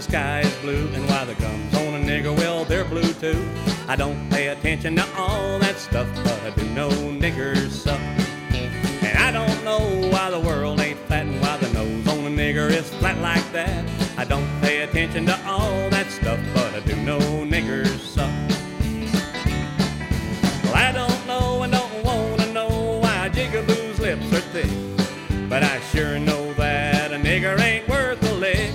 sky is blue and why the gums on a nigger, well, they're blue too. I don't pay attention to all that stuff, but I do know niggers suck. And I don't know why the world ain't flat and why the nose on a nigger is flat like that. I don't pay attention to all that stuff, but I do know niggers suck. Well, I don't know and don't want to know why Jigaboo's lips are thick, but I sure know that a nigger ain't worth a lick.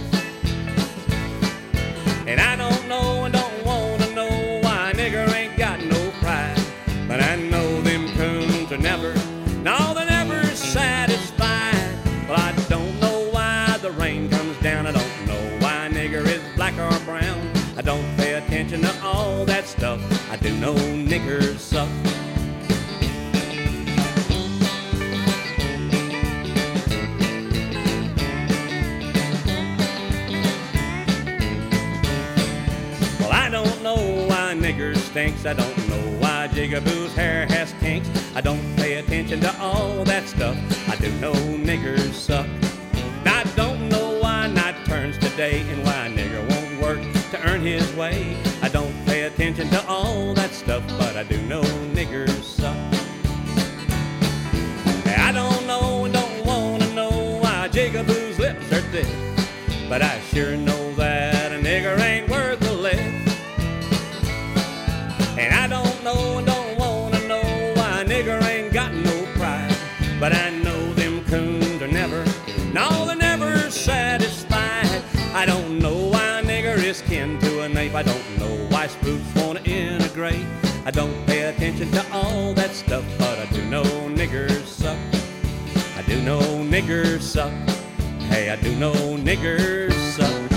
And I don't know and don't want to know why a nigger ain't got no pride, but I know them coons are never, no, they're never satisfied. Well, I don't know why the rain comes down. I don't know why a nigger is black or brown. I don't pay attention to all that stuff. I do know niggers suck. Well, I don't know why niggers stinks. I don't know why Jigaboo's hair has kinks. I don't pay attention to all that stuff. I do know niggers suck. I don't know why night turns to day and why a nigger won't work to earn his way. I don't pay attention to all that stuff, but I do know niggers suck. I don't know and don't want to know why Jigaboo's lips are thick, but I sure know that a nigger ain't worth a lick. And I don't know and don't want to know why a nigger ain't got no pride, but I know them coons are never, no, they're never satisfied. I don't know why a nigger is kin to an ape. I don't know why spooks want to integrate. I don't pay attention to all that stuff, but I do know niggers suck. I do know niggers suck. Hey, I do know niggers suck.